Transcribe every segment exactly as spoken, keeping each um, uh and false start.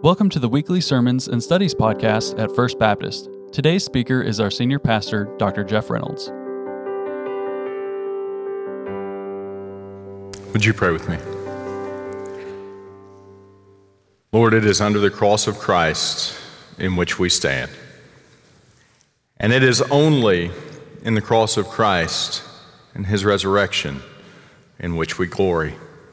Welcome to the weekly sermons and studies podcast at First Baptist. Today's speaker is our senior pastor, Doctor Jeff Reynolds. Would you pray with me? Lord, it is under the cross of Christ in which we stand. And it is only in the cross of Christ and his resurrection in which we glory.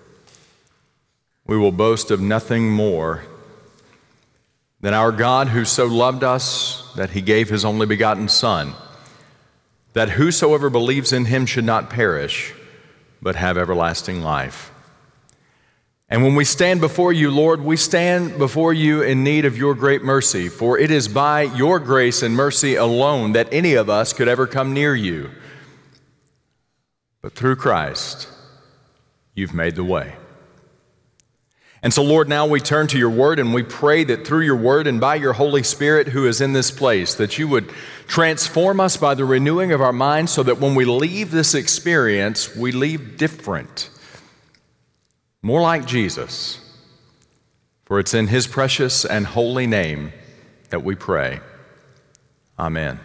We will boast of nothing more than our God who so loved us that he gave his only begotten Son, that whosoever believes in him should not perish, but have everlasting life. And when we stand before you, Lord, we stand before you in need of your great mercy, for it is by your grace and mercy alone that any of us could ever come near you. But through Christ, you've made the way. And so, Lord, now we turn to your word and we pray that through your word and by your Holy Spirit who is in this place, that you would transform us by the renewing of our minds so that when we leave this experience, we leave different, more like Jesus. For it's in his precious and holy name that we pray. Amen.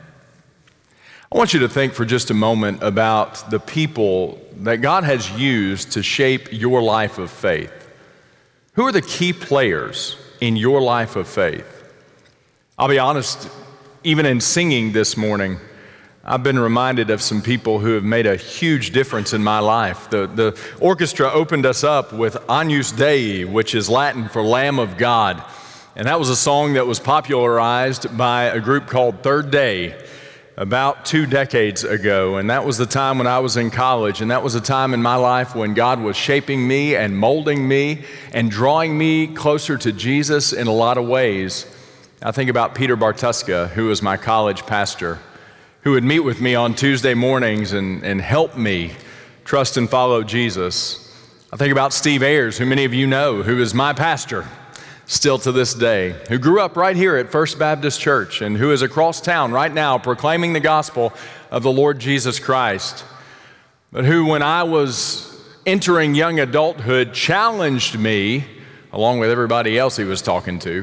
I want you to think for just a moment about the people that God has used to shape your life of faith. Who are the key players in your life of faith? I'll be honest, even in singing this morning, I've been reminded of some people who have made a huge difference in my life. The, the orchestra opened us up with Agnus Dei, which is Latin for Lamb of God. And that was a song that was popularized by a group called Third Day about two decades ago. And that was the time when I was in college. And that was a time in my life when God was shaping me and molding me and drawing me closer to Jesus in a lot of ways. I think about Peter Bartuska, who was my college pastor, who would meet with me on Tuesday mornings and, and help me trust and follow Jesus. I think about Steve Ayers, who many of you know, who is my pastor still to this day, who grew up right here at First Baptist Church and who is across town right now proclaiming the gospel of the Lord Jesus Christ, but who, when I was entering young adulthood, challenged me, along with everybody else he was talking to,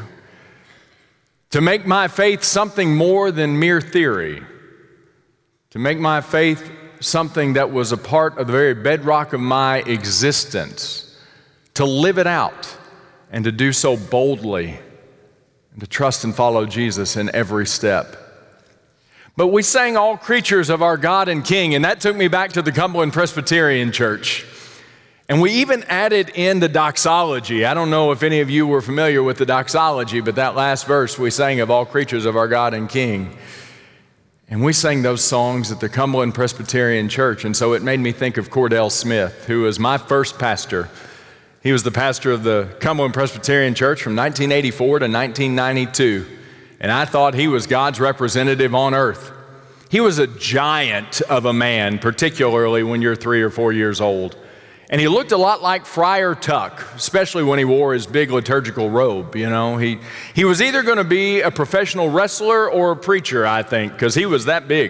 to make my faith something more than mere theory, to make my faith something that was a part of the very bedrock of my existence, to live it out, and to do so boldly, and to trust and follow Jesus in every step. But we sang All Creatures of Our God and King, and that took me back to the Cumberland Presbyterian Church. And we even added in the doxology. I don't know if any of you were familiar with the doxology, but that last verse we sang of All Creatures of Our God and King. And we sang those songs at the Cumberland Presbyterian Church, and so it made me think of Cordell Smith, who was my first pastor. He was the pastor of the Cumberland Presbyterian Church from nineteen eighty-four to nineteen ninety-two, and I thought he was God's representative on earth. He was a giant of a man, particularly when you're three or four years old. And he looked a lot like Friar Tuck, especially when he wore his big liturgical robe, you know. He, he was either going to be a professional wrestler or a preacher, I think, because he was that big.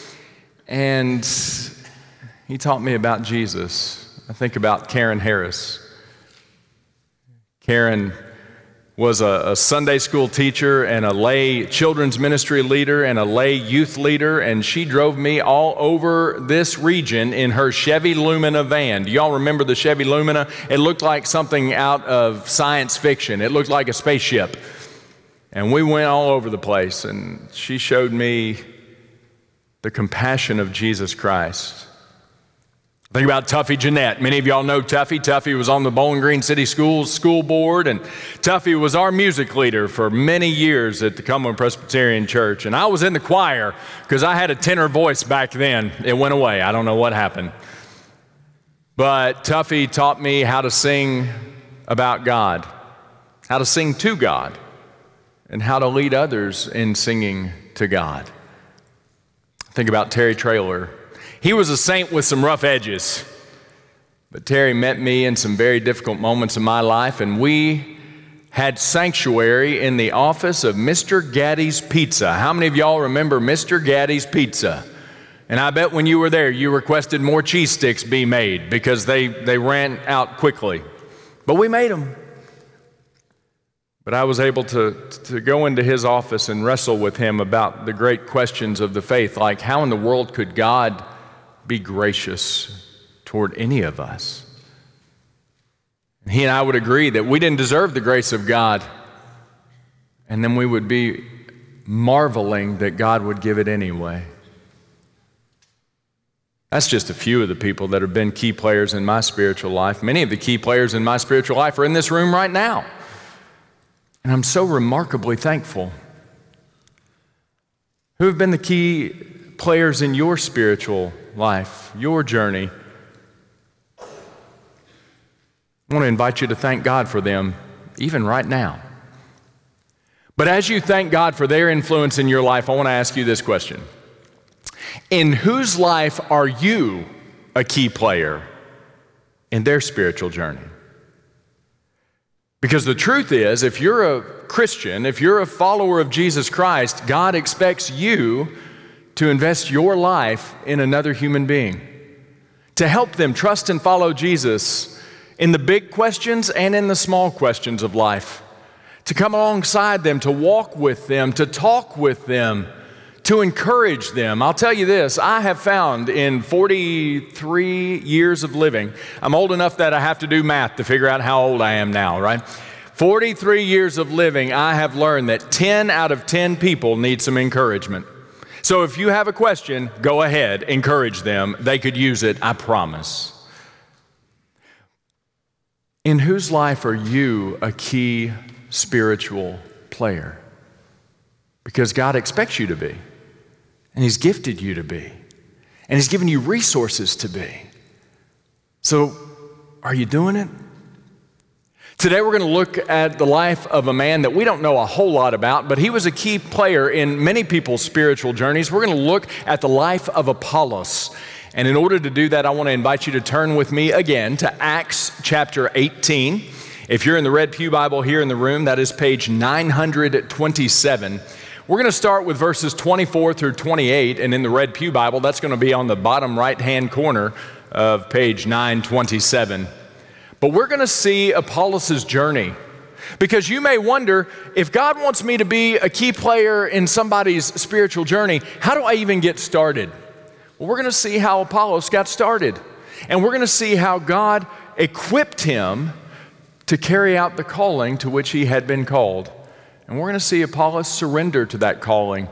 And he taught me about Jesus. I think about Karen Harris. Karen was a, a Sunday school teacher and a lay children's ministry leader and a lay youth leader, and she drove me all over this region in her Chevy Lumina van. Do y'all remember the Chevy Lumina? It looked like something out of science fiction. It looked like a spaceship. And we went all over the place, and she showed me the compassion of Jesus Christ. Think about Tuffy Jeanette. Many of y'all know Tuffy. Tuffy was on the Bowling Green City Schools school board, and Tuffy was our music leader for many years at the Cumberland Presbyterian Church. And I was in the choir because I had a tenor voice back then. It went away. I don't know what happened. But Tuffy taught me how to sing about God, how to sing to God, and how to lead others in singing to God. Think about Terry Traylor. He was a saint with some rough edges, but Terry met me in some very difficult moments in my life, and we had sanctuary in the office of Mister Gaddy's Pizza. How many of y'all remember Mister Gaddy's Pizza? And I bet when you were there, you requested more cheese sticks be made because they, they ran out quickly. But we made them. But I was able to, to go into his office and wrestle with him about the great questions of the faith, like how in the world could God be gracious toward any of us? And he and I would agree that we didn't deserve the grace of God, and then we would be marveling that God would give it anyway. That's just a few of the people that have been key players in my spiritual life. Many of the key players in my spiritual life are in this room right now. And I'm so remarkably thankful. Who have been the key players in your spiritual life, your journey? I want to invite you to thank God for them, even right now. But as you thank God for their influence in your life, I want to ask you this question. In whose life are you a key player in their spiritual journey? Because the truth is, if you're a Christian, if you're a follower of Jesus Christ, God expects you to invest your life in another human being, to help them trust and follow Jesus in the big questions and in the small questions of life, to come alongside them, to walk with them, to talk with them, to encourage them. I'll tell you this, I have found in forty-three years of living, I'm old enough that I have to do math to figure out how old I am now, right? forty-three years of living, I have learned that ten out of ten people need some encouragement. So if you have a question, go ahead, encourage them. They could use it, I promise. In whose life are you a key spiritual player? Because God expects you to be. And He's gifted you to be. And He's given you resources to be. So, are you doing it? Today we're going to look at the life of a man that we don't know a whole lot about, but he was a key player in many people's spiritual journeys. We're going to look at the life of Apollos. And in order to do that, I want to invite you to turn with me again to Acts chapter eighteen. If you're in the Red Pew Bible here in the room, that is page nine hundred twenty-seven. We're going to start with verses twenty-four through twenty-eight, and in the Red Pew Bible, that's going to be on the bottom right-hand corner of page nine twenty-seven. But we're going to see Apollos' journey, because you may wonder, if God wants me to be a key player in somebody's spiritual journey, how do I even get started? Well, we're going to see how Apollos got started, and we're going to see how God equipped him to carry out the calling to which he had been called. And we're going to see Apollos surrender to that calling.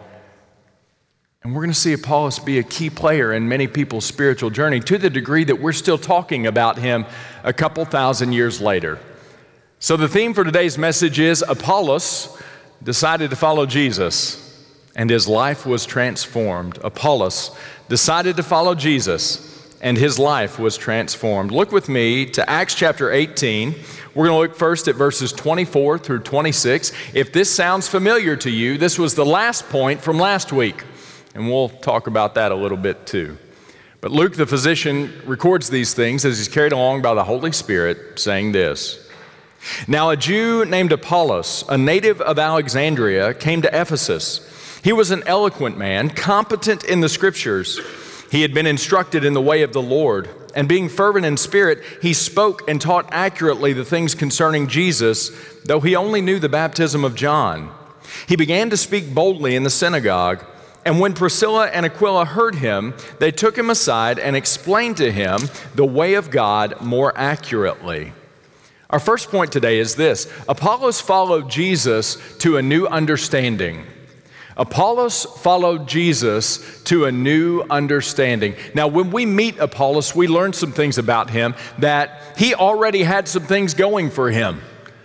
And we're going to see Apollos be a key player in many people's spiritual journey, to the degree that we're still talking about him a couple thousand years later. So the theme for today's message is Apollos decided to follow Jesus, and his life was transformed. Apollos decided to follow Jesus, and his life was transformed. Look with me to Acts chapter eighteen. We're going to look first at verses twenty-four through twenty-six. If this sounds familiar to you, this was the last point from last week, and we'll talk about that a little bit too. But Luke, the physician, records these things as he's carried along by the Holy Spirit, saying this. Now a Jew named Apollos, a native of Alexandria, came to Ephesus. He was an eloquent man, competent in the Scriptures. He had been instructed in the way of the Lord, and being fervent in spirit, he spoke and taught accurately the things concerning Jesus, though he only knew the baptism of John. He began to speak boldly in the synagogue, and when Priscilla and Aquila heard him, they took him aside and explained to him the way of God more accurately. Our first point today is this: Apollos followed Jesus to a new understanding. Apollos followed Jesus to a new understanding. Now, when we meet Apollos, we learn some things about him, that he already had some things going for him.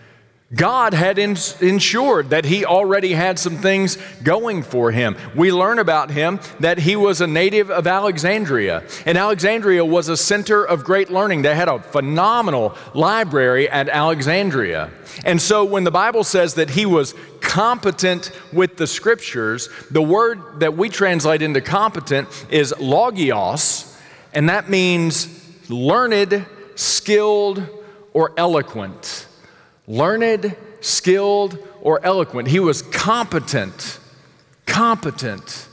God had ins- ensured that he already had some things going for him. We learn about him that he was a native of Alexandria, and Alexandria was a center of great learning. They had a phenomenal library at Alexandria. And so when the Bible says that he was competent with the Scriptures, the word that we translate into competent is logios, and that means learned, skilled, or eloquent. Learned, skilled, or eloquent. He was competent. Competent.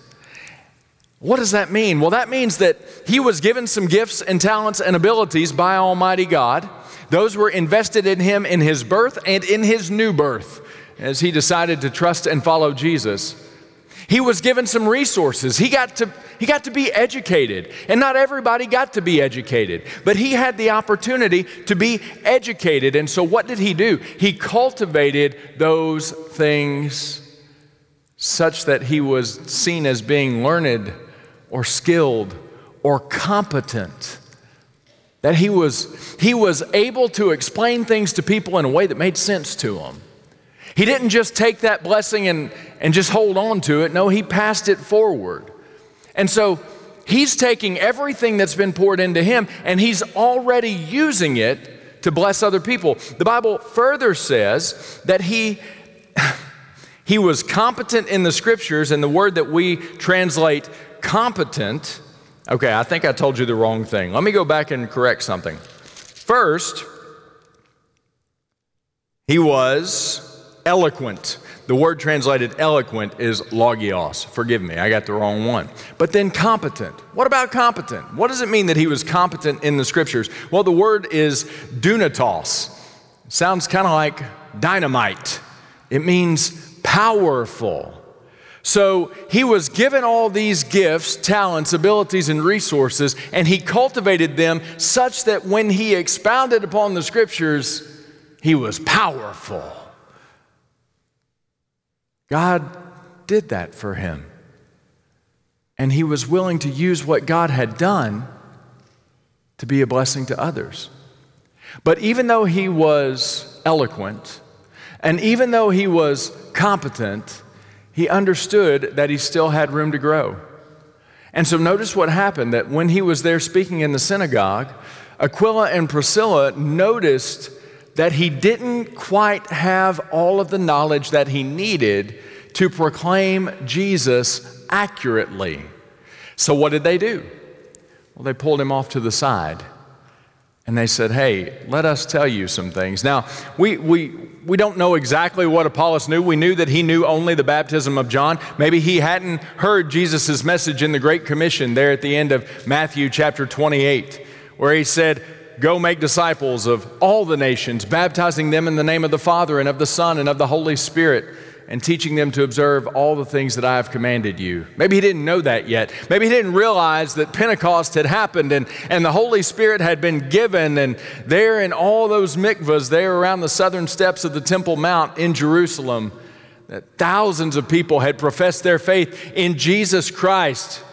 What does that mean? Well, that means that he was given some gifts and talents and abilities by Almighty God. Those were invested in him in his birth and in his new birth. as he decided to trust and follow Jesus, he was given some resources. He got to, he got to be educated. And not everybody got to be educated, but he had the opportunity to be educated. And so what did he do? He cultivated those things such that he was seen as being learned or skilled or competent. That he was, he was able to explain things to people in a way that made sense to them. He didn't just take that blessing and, and just hold on to it. No, he passed it forward. And so he's taking everything that's been poured into him and he's already using it to bless other people. The Bible further says that he, he was competent in the scriptures, and the word that we translate competent, okay, I think I told you the wrong thing. Let me go back and correct something. First, he was eloquent. The word translated eloquent is logios. Forgive me, I got the wrong one. But then competent. What about competent? What does it mean that he was competent in the scriptures? Well, the word is dunatos. Sounds kind of like dynamite. It means powerful. So he was given all these gifts, talents, abilities, and resources, and he cultivated them such that when he expounded upon the scriptures, he was powerful. God did that for him. And he was willing to use what God had done to be a blessing to others. But even though he was eloquent, and even though he was competent, he understood that he still had room to grow. And so notice what happened, that when he was there speaking in the synagogue, Aquila and Priscilla noticed that he didn't quite have all of the knowledge that he needed to proclaim Jesus accurately. So what did they do? Well, they pulled him off to the side and they said, hey, let us tell you some things. Now, we, we, we don't know exactly what Apollos knew. We knew that he knew only the baptism of John. Maybe he hadn't heard Jesus' message in the Great Commission there at the end of Matthew chapter twenty-eight, where he said, go make disciples of all the nations, baptizing them in the name of the Father and of the Son and of the Holy Spirit, and teaching them to observe all the things that I have commanded you. Maybe he didn't know that yet. Maybe he didn't realize that Pentecost had happened and, and the Holy Spirit had been given, and there in all those mikvahs there around the southern steps of the Temple Mount in Jerusalem, that thousands of people had professed their faith in Jesus Christ,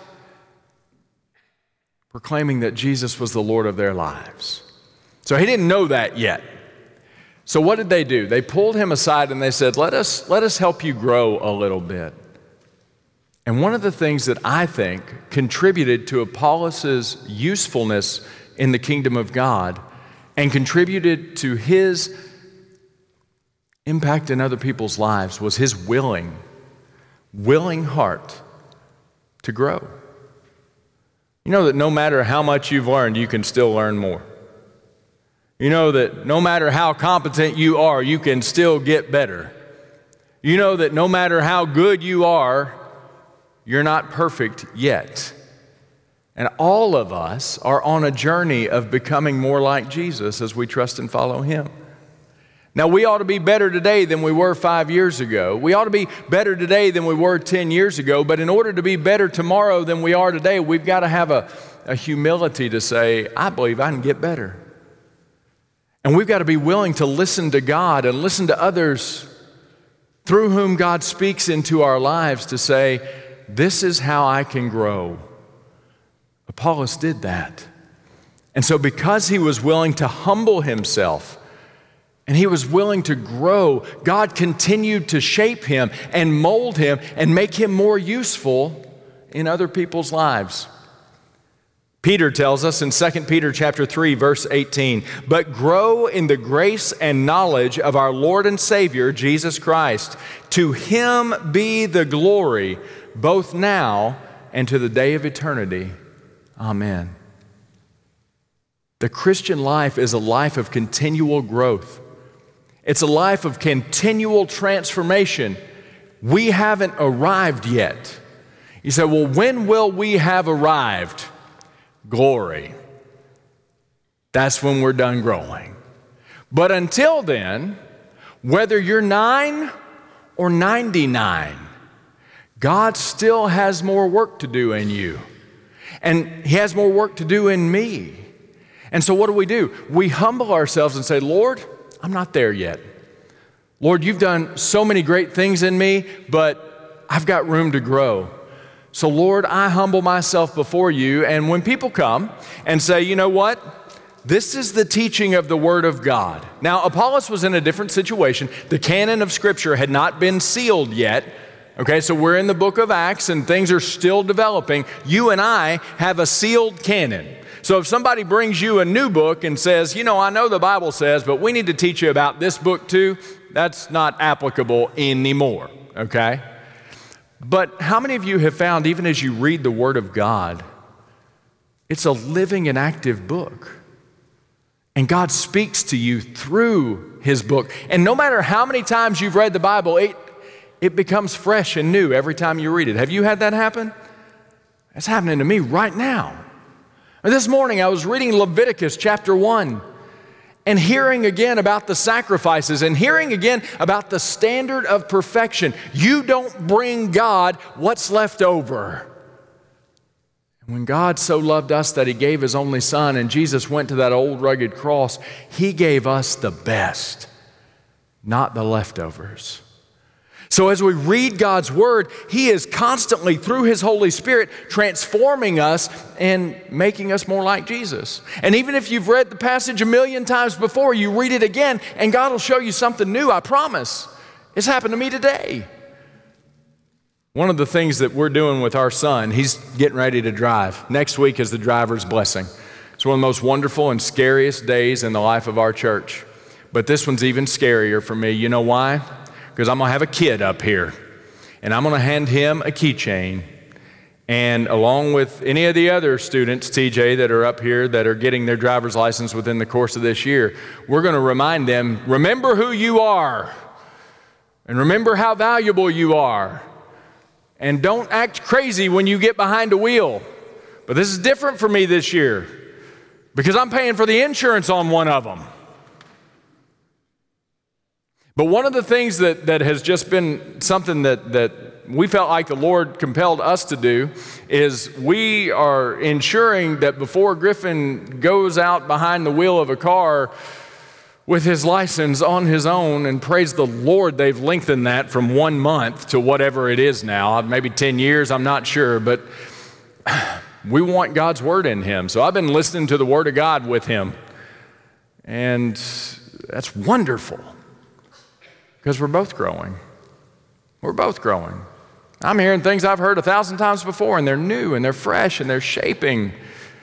proclaiming that Jesus was the Lord of their lives. So he didn't know that yet. So what did they do? They pulled him aside and they said, let us, let us help you grow a little bit. And one of the things that I think contributed to Apollos' usefulness in the kingdom of God and contributed to his impact in other people's lives was his willing, willing heart to grow. You know that no matter how much you've learned, you can still learn more. You know that no matter how competent you are, you can still get better. You know that no matter how good you are, you're not perfect yet. And all of us are on a journey of becoming more like Jesus as we trust and follow him. Now, we ought to be better today than we were five years ago. We ought to be better today than we were ten years ago. But in order to be better tomorrow than we are today, we've got to have a, a humility to say, I believe I can get better. And we've got to be willing to listen to God and listen to others through whom God speaks into our lives to say, this is how I can grow. Apollos did that. And so because he was willing to humble himself and he was willing to grow, God continued to shape him and mold him and make him more useful in other people's lives. Peter tells us in Second Peter chapter three, verse eighteen, but grow in the grace and knowledge of our Lord and Savior, Jesus Christ. To him be the glory, both now and to the day of eternity. Amen. The Christian life is a life of continual growth. It's a life of continual transformation. We haven't arrived yet. You say, well, when will we have arrived? Glory. That's when we're done growing. But until then, whether you're nine or ninety-nine. God still has more work to do in you. And He has more work to do in me. And so what do we do? We humble ourselves and say, Lord, I'm not there yet. Lord, you've done so many great things in me, but I've got room to grow. So Lord, I humble myself before you. And when people come and say, you know what? This is the teaching of the Word of God. Now, Apollos was in a different situation. The canon of Scripture had not been sealed yet. Okay, so we're in the book of Acts and things are still developing. You and I have a sealed canon. So if somebody brings you a new book and says, you know, I know the Bible says, but we need to teach you about this book too, that's not applicable anymore, okay? But how many of you have found, even as you read the Word of God, it's a living and active book. And God speaks to you through His book. And no matter how many times you've read the Bible, it, it becomes fresh and new every time you read it. Have you had that happen? It's happening to me right now. This morning I was reading Leviticus chapter one and hearing again about the sacrifices and hearing again about the standard of perfection. You don't bring God what's left over. And when God so loved us that He gave His only Son and Jesus went to that old rugged cross, He gave us the best, not the leftovers. So as we read God's Word, He is constantly, through His Holy Spirit, transforming us and making us more like Jesus. And even if you've read the passage a million times before, you read it again, and God will show you something new, I promise. It's happened to me today. One of the things that we're doing with our son, he's getting ready to drive. Next week is the driver's blessing. It's one of the most wonderful and scariest days in the life of our church. But this one's even scarier for me. You know why? Because I'm going to have a kid up here, and I'm going to hand him a keychain, and along with any of the other students, T J, that are up here that are getting their driver's license within the course of this year, we're going to remind them, remember who you are, and remember how valuable you are, and don't act crazy when you get behind a wheel. But this is different for me this year, because I'm paying for the insurance on one of them. But one of the things that, that has just been something that, that we felt like the Lord compelled us to do is we are ensuring that before Griffin goes out behind the wheel of a car with his license on his own, and praise the Lord, they've lengthened that from one month to whatever it is now, maybe ten years, I'm not sure, but we want God's Word in him. So I've been listening to the Word of God with him, and that's wonderful. Because we're both growing. We're both growing. I'm hearing things I've heard a thousand times before, and they're new, and they're fresh, and they're shaping.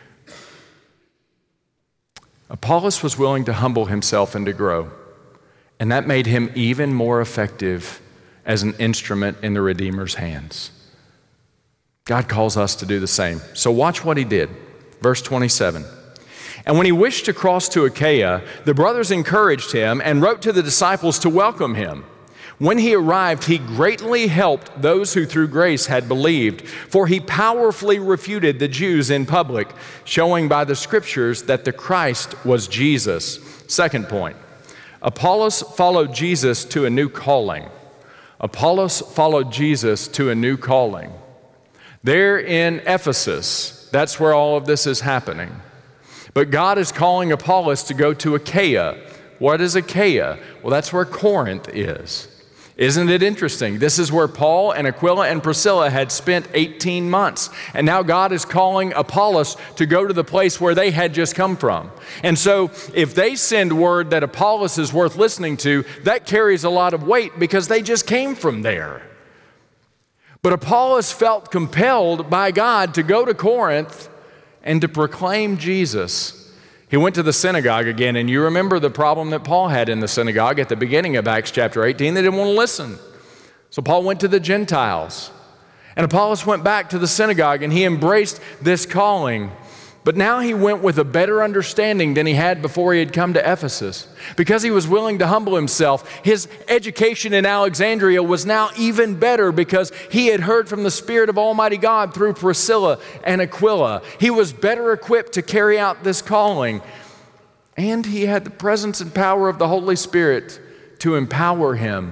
Apollos was willing to humble himself and to grow, and that made him even more effective as an instrument in the Redeemer's hands. God calls us to do the same. So watch what he did. Verse twenty-seven. And when he wished to cross to Achaia, the brothers encouraged him and wrote to the disciples to welcome him. When he arrived, he greatly helped those who through grace had believed, for he powerfully refuted the Jews in public, showing by the Scriptures that the Christ was Jesus. Second point, Apollos followed Jesus to a new calling. Apollos followed Jesus to a new calling. There in Ephesus, that's where all of this is happening. But God is calling Apollos to go to Achaia. What is Achaia? Well, that's where Corinth is. Isn't it interesting? This is where Paul and Aquila and Priscilla had spent eighteen months. And now God is calling Apollos to go to the place where they had just come from. And so if they send word that Apollos is worth listening to, that carries a lot of weight because they just came from there. But Apollos felt compelled by God to go to Corinth and to proclaim Jesus. He went to the synagogue again, and you remember the problem that Paul had in the synagogue at the beginning of Acts chapter eighteen. They didn't want to listen. So Paul went to the Gentiles, and Apollos went back to the synagogue, and he embraced this calling. But now he went with a better understanding than he had before he had come to Ephesus. Because he was willing to humble himself, his education in Alexandria was now even better because he had heard from the Spirit of Almighty God through Priscilla and Aquila. He was better equipped to carry out this calling. And he had the presence and power of the Holy Spirit to empower him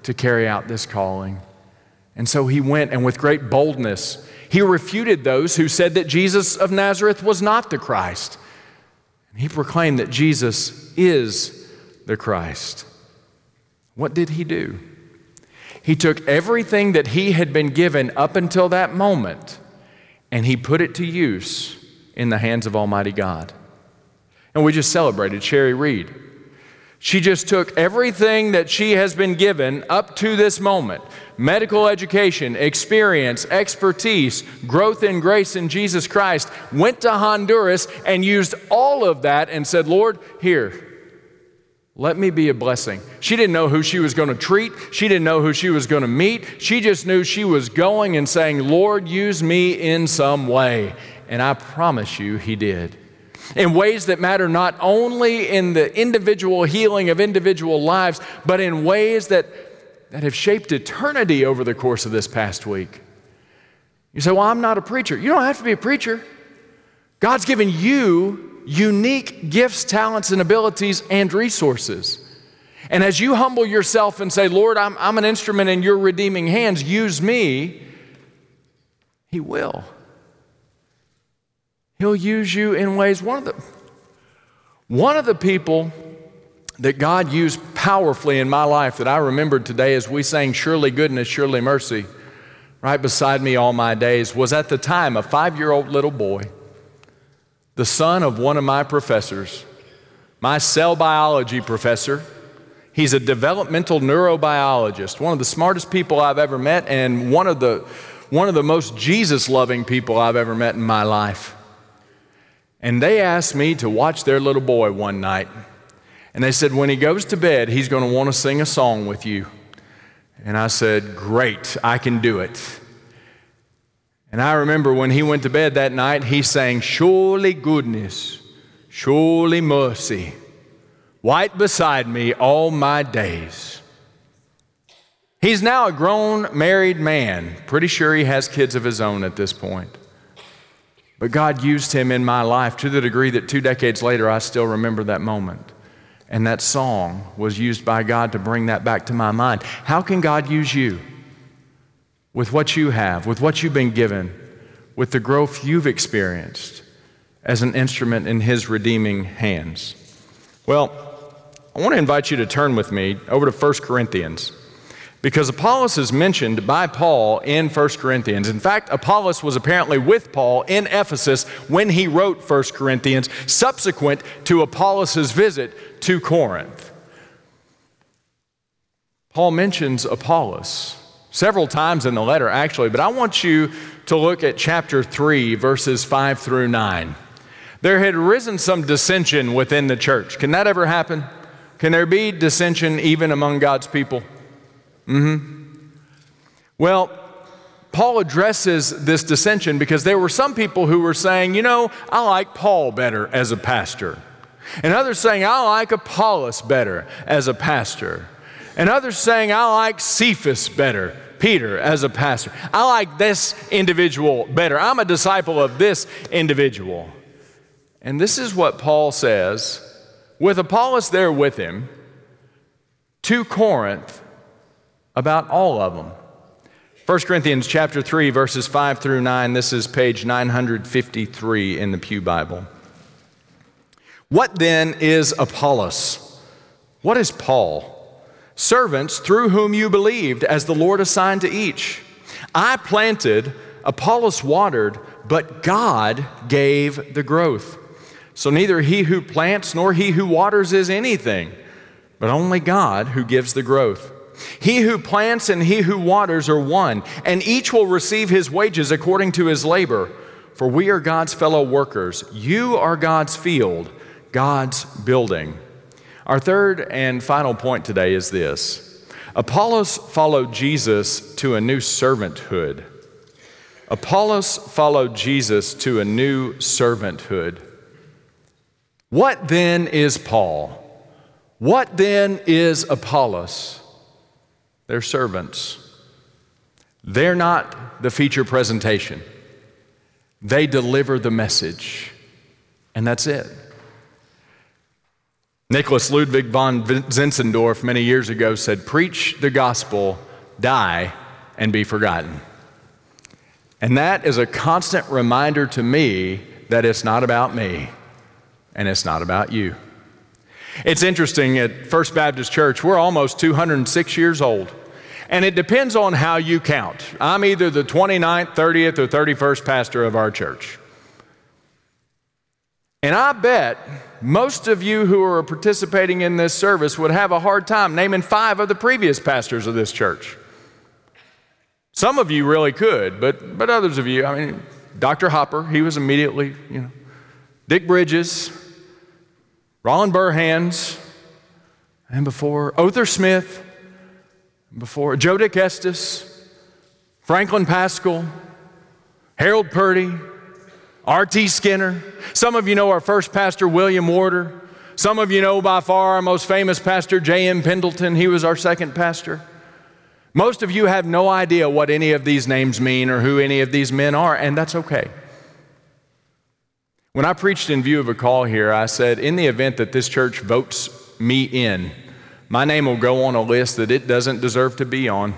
to carry out this calling. And so he went, and with great boldness, he refuted those who said that Jesus of Nazareth was not the Christ. And he proclaimed that Jesus is the Christ. What did he do? He took everything that he had been given up until that moment, and he put it to use in the hands of Almighty God. And we just celebrated Sherry Reed. She just took everything that she has been given up to this moment, medical education, experience, expertise, growth in grace in Jesus Christ, went to Honduras and used all of that and said, Lord, here, let me be a blessing. She didn't know who she was going to treat. She didn't know who she was going to meet. She just knew she was going and saying, Lord, use me in some way. And I promise you, he did. In ways that matter not only in the individual healing of individual lives, but in ways that, that have shaped eternity over the course of this past week. You say, well, I'm not a preacher. You don't have to be a preacher. God's given you unique gifts, talents, and abilities and resources. And as you humble yourself and say, Lord, I'm, I'm an instrument in your redeeming hands, use me, he will. He'll use you in ways. One of the, one of the people that God used powerfully in my life that I remembered today as we sang Surely Goodness, Surely Mercy, right beside me all my days, was at the time a five-year-old little boy, the son of one of my professors, my cell biology professor. He's a developmental neurobiologist, one of the smartest people I've ever met, and one of the, one of the most Jesus-loving people I've ever met in my life. And they asked me to watch their little boy one night. And they said, when he goes to bed, he's going to want to sing a song with you. And I said, great, I can do it. And I remember when he went to bed that night, he sang, surely goodness, surely mercy, right beside me all my days. He's now a grown, married man. Pretty sure he has kids of his own at this point. But God used him in my life to the degree that two decades later, I still remember that moment. And that song was used by God to bring that back to my mind. How can God use you with what you have, with what you've been given, with the growth you've experienced as an instrument in his redeeming hands? Well, I want to invite you to turn with me over to First Corinthians. Because Apollos is mentioned by Paul in First Corinthians. In fact, Apollos was apparently with Paul in Ephesus when he wrote First Corinthians, subsequent to Apollos' visit to Corinth. Paul mentions Apollos several times in the letter, actually, but I want you to look at chapter three, verses five through nine. There had arisen some dissension within the church. Can that ever happen? Can there be dissension even among God's people? Mm-hmm. Well, Paul addresses this dissension because there were some people who were saying, you know, I like Paul better as a pastor. And others saying, I like Apollos better as a pastor. And others saying, I like Cephas better, Peter, as a pastor. I like this individual better. I'm a disciple of this individual. And this is what Paul says, with Apollos there with him, to Corinth, about all of them. First Corinthians chapter three, verses five through nine. This is page nine fifty-three in the Pew Bible. What then is Apollos? What is Paul? Servants through whom you believed, as the Lord assigned to each. I planted, Apollos watered, but God gave the growth. So neither he who plants nor he who waters is anything, but only God who gives the growth. He who plants and he who waters are one, and each will receive his wages according to his labor. For we are God's fellow workers. You are God's field, God's building. Our third and final point today is this. Apollos followed Jesus to a new servanthood. Apollos followed Jesus to a new servanthood. What then is Paul? What then is Apollos? They're servants. They're not the feature presentation. They deliver the message, and that's it. Nicholas Ludwig von Zinzendorf many years ago said, "Preach the gospel, die, and be forgotten." And that is a constant reminder to me that it's not about me and it's not about you. It's interesting, at First Baptist Church, we're almost two hundred six years old. And it depends on how you count. I'm either the twenty-ninth, thirtieth, or thirty-first pastor of our church. And I bet most of you who are participating in this service would have a hard time naming five of the previous pastors of this church. Some of you really could, but, but others of you, I mean, Doctor Hopper, he was immediately, you know, Dick Bridges, Roland Burhans, and before Other Smith, before Joe Dick Estes, Franklin Pascal, Harold Purdy, R T Skinner. Some of you know our first pastor, William Warder. Some of you know by far our most famous pastor, J M Pendleton. He was our second pastor. Most of you have no idea what any of these names mean or who any of these men are, and that's okay. When I preached in view of a call here, I said, in the event that this church votes me in, my name will go on a list that it doesn't deserve to be on.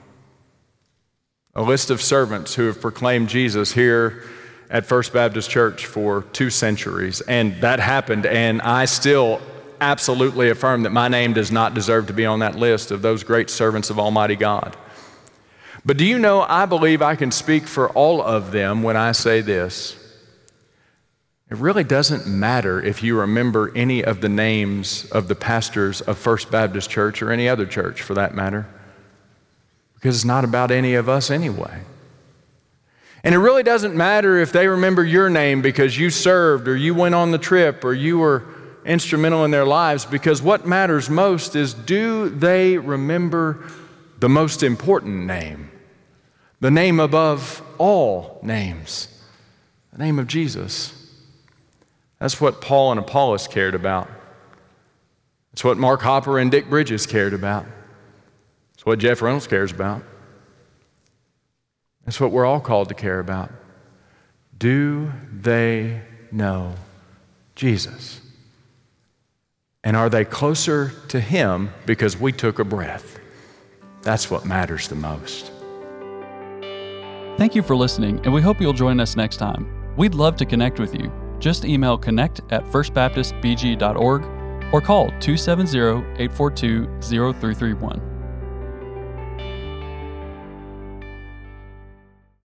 A list of servants who have proclaimed Jesus here at First Baptist Church for two centuries. And that happened, and I still absolutely affirm that my name does not deserve to be on that list of those great servants of Almighty God. But do you know, I believe I can speak for all of them when I say this. It really doesn't matter if you remember any of the names of the pastors of First Baptist Church or any other church for that matter, because it's not about any of us anyway. And it really doesn't matter if they remember your name because you served or you went on the trip or you were instrumental in their lives, because what matters most is, do they remember the most important name, the name above all names, the name of Jesus? That's what Paul and Apollos cared about. It's what Mark Hopper and Dick Bridges cared about. It's what Jeff Reynolds cares about. That's what we're all called to care about. Do they know Jesus? And are they closer to Him because we took a breath? That's what matters the most. Thank you for listening, and we hope you'll join us next time. We'd love to connect with you. Just email connect at first baptist b g dot org or call two seven zero, eight four two, zero three three one.